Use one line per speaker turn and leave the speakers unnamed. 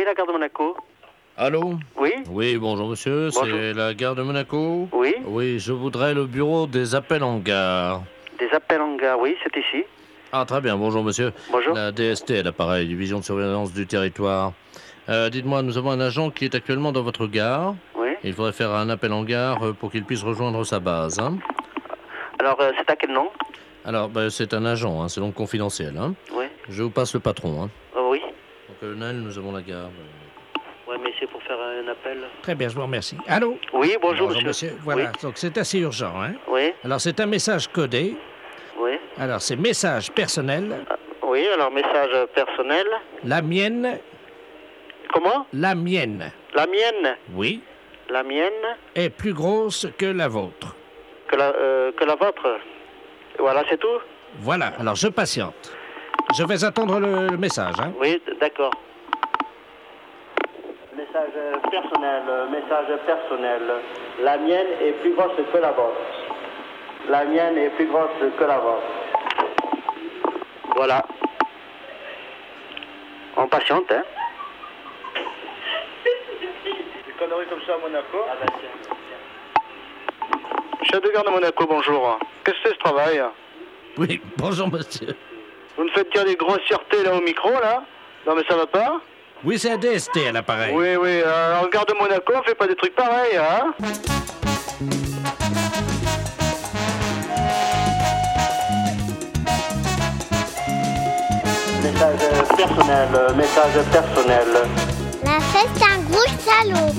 Oui, la gare de Monaco.
Allô?
Oui?
Oui, bonjour monsieur,
Bonjour.
c'est la gare de Monaco?
Oui?
Oui, je voudrais le bureau des appels en gare.
Des appels en gare, oui, c'est ici.
Ah, très bien, bonjour monsieur.
Bonjour.
La DST à l'appareil, Division de surveillance du territoire. Dites-moi, nous avons un agent qui est actuellement dans votre gare.
Oui.
Il faudrait faire un appel en gare pour qu'il puisse rejoindre sa base. Hein.
Alors, c'est à quel nom?
Alors, c'est un agent, hein, c'est donc confidentiel. Hein.
Oui.
Je vous passe le patron. Hein.
Oui.
Au colonel, nous avons la gare.
Oui, mais c'est pour faire un appel.
Très bien, je vous remercie. Allô?
Oui, bonjour, monsieur.
Voilà,
Oui.
donc c'est assez urgent. Hein?
Oui.
Alors, c'est un message codé.
Oui.
Alors, c'est message personnel.
Oui, alors message personnel.
La mienne.
Comment?
La mienne.
La mienne.
Oui.
La mienne
Est plus grosse que la vôtre.
que la vôtre. Voilà, c'est tout?
Voilà, alors je patiente. Je vais attendre le message. Hein?
Oui, d'accord. Message personnel. La mienne est plus grosse que la vôtre. La mienne est plus grosse que la vôtre. Voilà. On patiente, hein?
Des conneries comme ça à Monaco.
Ah ben tiens.
Chef de gare de Monaco, bonjour. Qu'est-ce que c'est ce travail?
Oui, bonjour monsieur.
Vous me faites dire des grossièretés là au micro, là? Non mais ça va pas?
Oui, c'est un DST à l'appareil.
Oui, en gare de Monaco, on fait pas des trucs pareils, hein?
Message personnel.
La fête, c'est un gros salaud.